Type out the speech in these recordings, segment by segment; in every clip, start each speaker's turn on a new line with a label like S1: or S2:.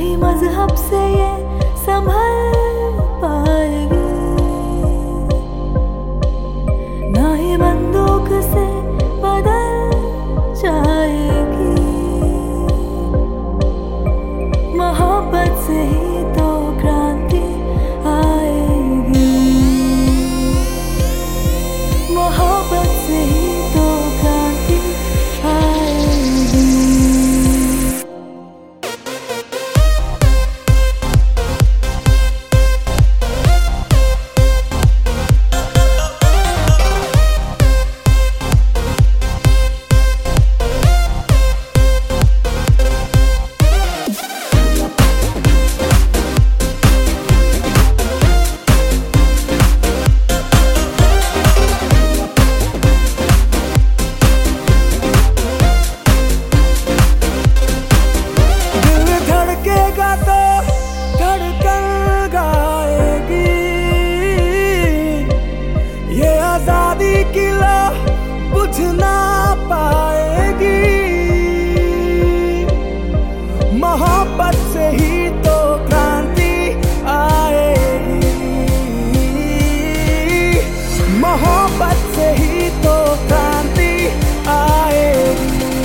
S1: ही मजहब से ये संभल पाएगी, ना ही बंदूक से बदल जाएगी। मोहब्बत से ही तो क्रांति आएगी, मोहब्बत से ही तो क्रांति आएगी।
S2: आजादी की लौ बुझ ना पाएगी, मोहब्बत से ही तो क्रांति आएगी, मोहब्बत से ही तो क्रांति आएगी।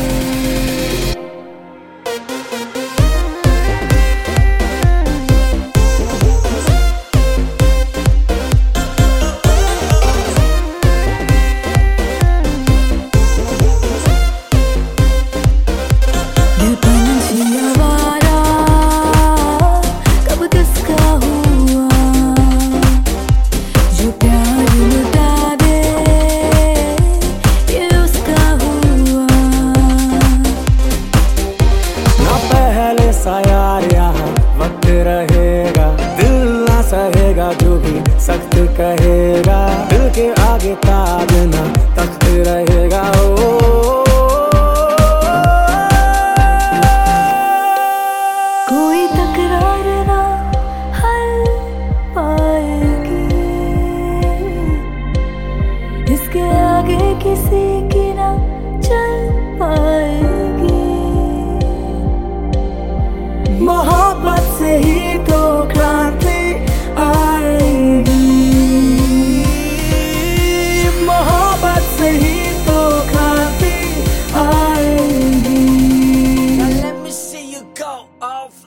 S2: यार यहाँ वक्त रहेगा, दिल ना सहेगा जो भी सख्त कहेगा, दिल के आगे ताज ना तख्त रहेगा।
S1: कोई तकरार ना हल पाएगी, इसके आगे किसी की ना चल पाएगी।
S2: मोहब्बत से ही तो क्रांति आएगी, मोहब्बत से ही तो क्रांति आएगी। Now let me see you go off.